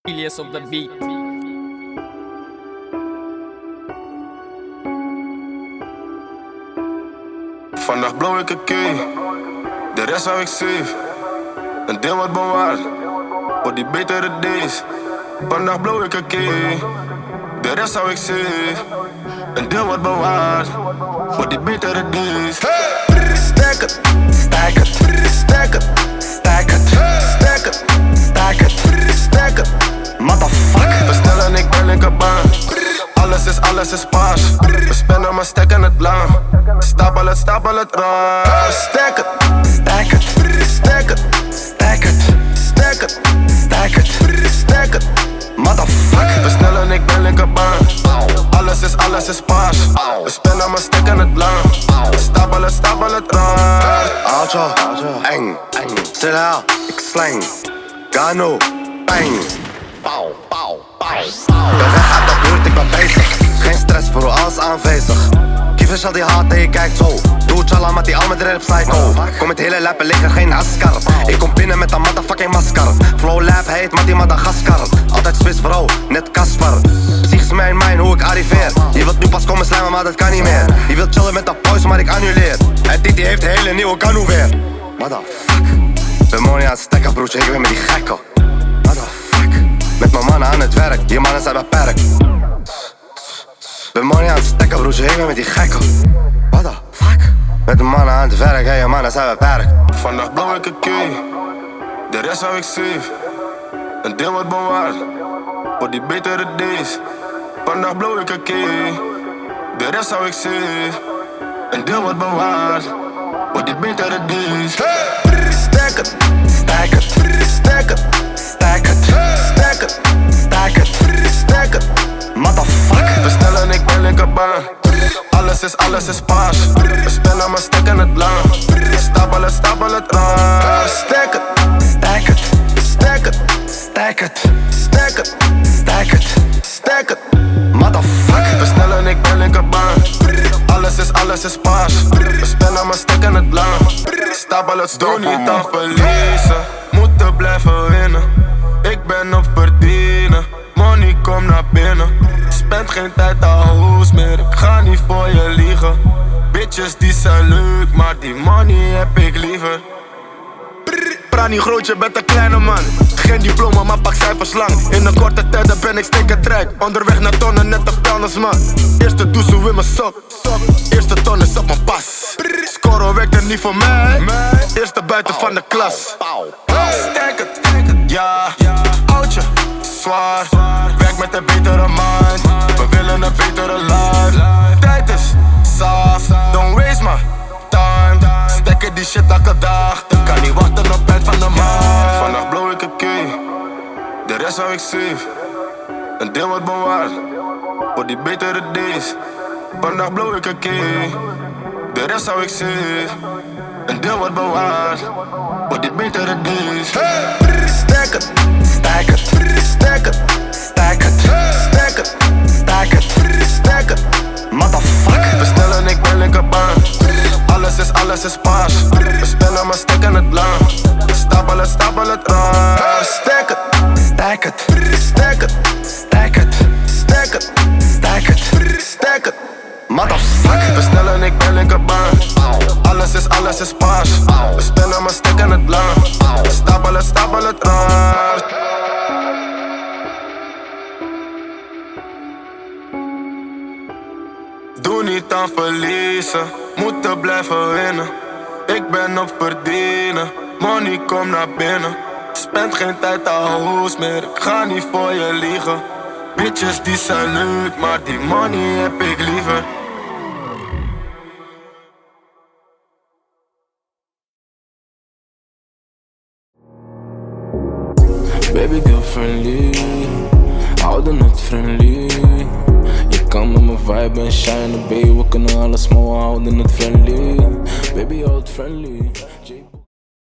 Ilias op de beat. Vandaag blow ik een key, de rest hou ik safe. Een deel wordt bewaard, voor die betere days. Vandaag blow ik een key, de rest hou ik safe. Een deel wordt bewaard, voor die betere days. Hey! Stack het, stack het, stack het, stack het, stack het, stack het, stack het. Motherfucker. We stellen ik ben linkerbaan. Alles is paars. We spenden maar stacken het lang. Stapel het raar. Stack het, stack het, stack het, stack het, stack het, stack het, stack het. Motherfucker. We stellen ik ben linkerbaan. Alles is paars. We spenden maar stacken het lang. Stapel het raar. Aljo, eng, snel, ik slang. Gano, bang. Pauw, pauw, pauw. Ben weg uit de buurt, ik ben bezig. Geen stress, bro, alles aanwezig. Kievers al die haat en je kijkt zo. Doe chala met die al met rap psycho. Kom met hele lappen liggen, geen haskar. Ik kom binnen met een motherfucking masker. Flow lab heet, maar die Madagaskar. Altijd Swiss bro, net Kasper. Psychisch mijn hoe ik arriveer. Je wilt nu pas komen slijmen, maar dat kan niet meer. Je wilt chillen met de boys, maar ik annuleer. En Titi heeft een hele nieuwe Ganu weer. Motherfuck. Ben money aan het stekken broertje, ik ben met die gekken. Motherfuck. Met mijn mannen aan het werk, die mannen zijn beperkt. Ben money aan het stekken broertje, ik ben met die gekken. What the fuck? Met de mannen aan het werk, je mannen zijn beperkt. Vandaag blow ik een key, de rest hou ik safe. Een deel wordt bewaard, voor die betere days. Vandaag blow ik een key, de rest hou ik safe. Een deel wordt bewaard, voor die betere days. Hey! Stack het, stack het, stack het, stack het, stack het, stack het, stack het. Motherfucker. We stellen ik ben linkerbaan. Alles is paars. We spenden maar stacken het lang. Stapel het raar. Stack het, stack het, stack het, stack het, stack het, stack het, stack het. Motherfucker. We stellen ik ben linkerbaan. Alles is paars. We spenden maar stacken het lang. Stapel het doe niet aan verliezen. Moeten blijven winnen. Ik ben op verdienen. Money kom naar binnen. Spend geen tijd aan hoes meer. Ik ga niet voor je liegen. Bitches die zijn leuk, maar die money heb ik liever. Praat niet groot, je bent een kleine man. Geen diploma, maar pak cijfers lang. In een korte tijd ben ik stekentrijk. Onderweg naar tonnen, net een vuilnisman. Eerste doezel in mijn sok. Eerste ton is op mijn pas. Scoren werkt er niet voor mij. Eerste buiten van de klas. Sterk het, ja. Oudje, zwaar. Werk met een betere mind. We willen een betere life. Tijd is saaf. Don't waste my time. Stekken die shit elke dag. Kan niet wachten op het van de maand. Vandaag blow ik een key, de rest hou ik safe. Een deel wordt bewaard, voor die betere days. Vandaag blow ik een key, de rest hou ik safe. Een deel wordt bewaard, voor die betere days. Hey! Stack het, stack het, stack het, stack het, stack het, stack het, stack het. Motherfucker. We stellen ik ben linkerbaan. Alles is paars. We spenden maar stacken het lang. Stapel het raar. Stack het, stack het, stack het, stack het, stack het, stack het, stack het. Motherfucker. We stellen ik ben linkerbaan. Alles is paars. We spenden maar stacken het lang. Stapel het raar. Doe niet aan verliezen, moeten blijven winnen. Ik ben op verdienen, money kom naar binnen. Spend geen tijd aan hoes meer, ik ga niet voor je liegen. Bitches die zijn leuk, maar die money heb ik liever. Baby girl friendly, houden het friendly. Je kan met mijn vibe en shine, baby, we kunnen alles, maar we houden het friendly. Baby, houd friendly.